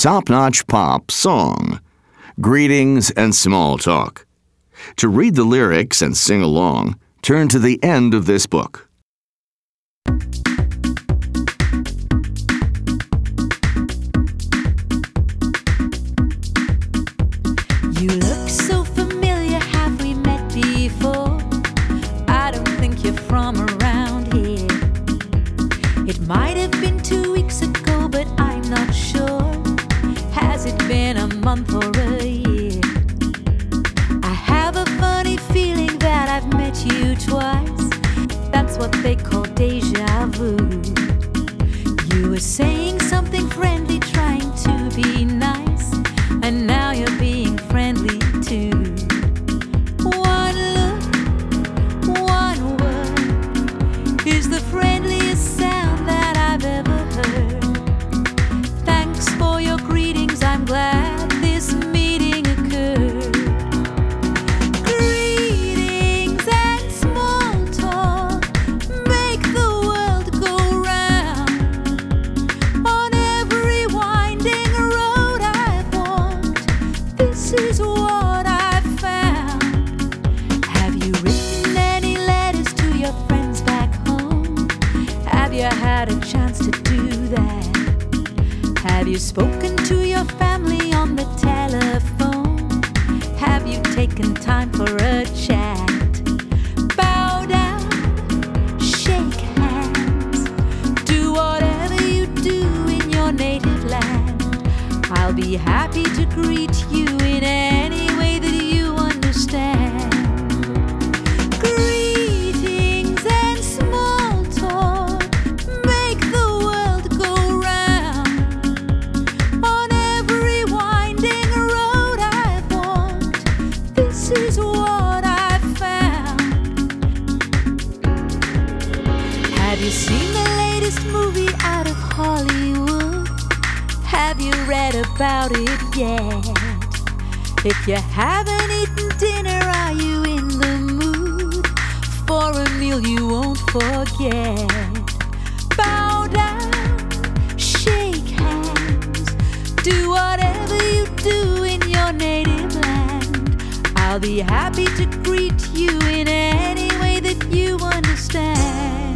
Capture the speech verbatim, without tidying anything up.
top-notch pop song, Greetings and Small Talk. To read the lyrics and sing along, turn to the end of this book. You look so familiar, have we met before? I don't think you're from around here. It might have been two weeks ago, but I'm not sure. Has it been a month or a year? I have a funny feeling that I've met you twice. That's what they call deja vu. You were saying something friendly, trying to be nice, and now you're being friendly too. One look, one word is the friendliest sound that I've ever heard. Thanks for your greetings, I'm glad this meeting occurred. Greetings and small talk make the world go round. On every winding road I've walked, this is what I've found. Have you written any letters to your friends back home? Have you had a chance to do that? Have you spoken to your family on the telephone? Have you taken time for a chat? Bow down, shake hands, do whatever you do in your native land. I'll be happy to greet you in any way that you understand. Greetings and small talk make the world go round. On every winding road I've walked, this is what I've found. Have you seen the latest movie out of Hollywood? Have you read about it yet? If you haven't eaten dinner, are you in the mood for a meal you won't forget? Bow down, shake hands, do whatever you do in your native land. I'll be happy to greet you in any way that you understand.